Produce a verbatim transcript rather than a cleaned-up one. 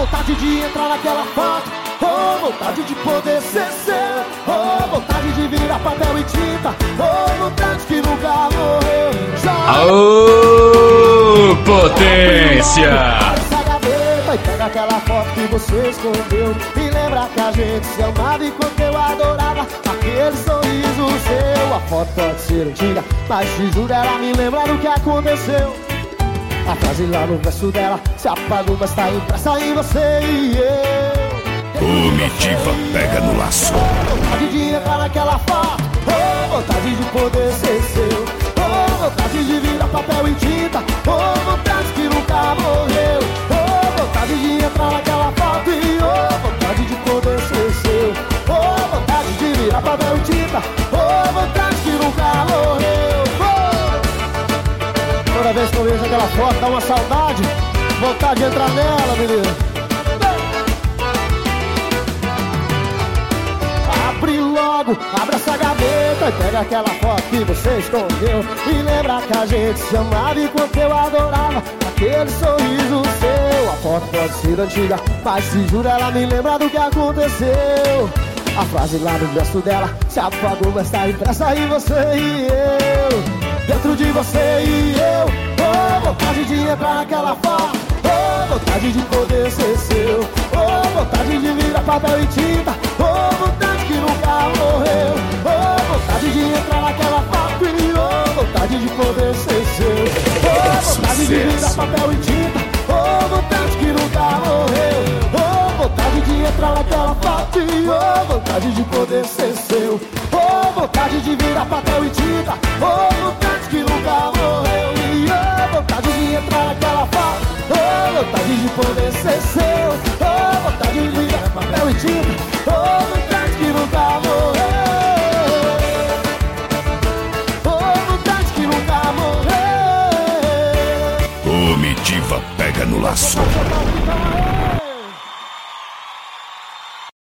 vontade de entrar naquela foto, oh, vontade de poder ser seu, oh, vontade de virar papel e tinta, oh, vontade que nunca morreu. Aô, potência! Essa gaveta e pega aquela foto que você escondeu e lembra que a gente se amava e quanto eu adorava aquele sorriso seu. A foto pode ser antiga, mas te juro ela me lembra do que aconteceu. A frase lá no verso dela se apagou, mas tá impressa em você e eu. Comitiva pega no laço. Vontade de entrar naquela foto, oh, vontade de poder ser seu, oh, vontade de virar papel e tinta, oh, vontade que nunca morreu, oh, vontade de entrar naquela foto e oh, vontade de poder ser seu, oh, vontade de virar papel e tinta, oh, vontade que nunca morreu, oh. Toda vez que eu vejo aquela foto dá uma saudade, vontade de entrar nela, menino. Abre logo, abre essa gaveta e pega aquela foto que você escondeu e lembra que a gente se amava e quanto eu adorava aquele sorriso seu. A foto pode ser antiga, mas se jura ela me lembra do que aconteceu. A frase lá no verso dela se apagou, mas tá impressa em você e eu. Dentro de você e eu, oh, vontade de entrar naquela foto, oh, vontade de poder ser seu, oh, vontade de virar papel e tinta, oh, vontade que nunca morreu, oh, vontade de entrar naquela foto e oh, vontade de poder ser seu, oh, vontade de virar papel e tinta, oh, vontade que nunca morreu, oh, vontade de entrar naquela foto e oh, vontade de poder ser seu, oh, vontade de virar papel e tinta, oh, vontade que nunca morreu e oh, vontade de entrar naquela foto, oh, vontade de poder ser seu, oh, vontade de virar papel e tinta, oh, vontade que nunca morreu, oh, vontade que nunca morreu. Comitiva pega no laço.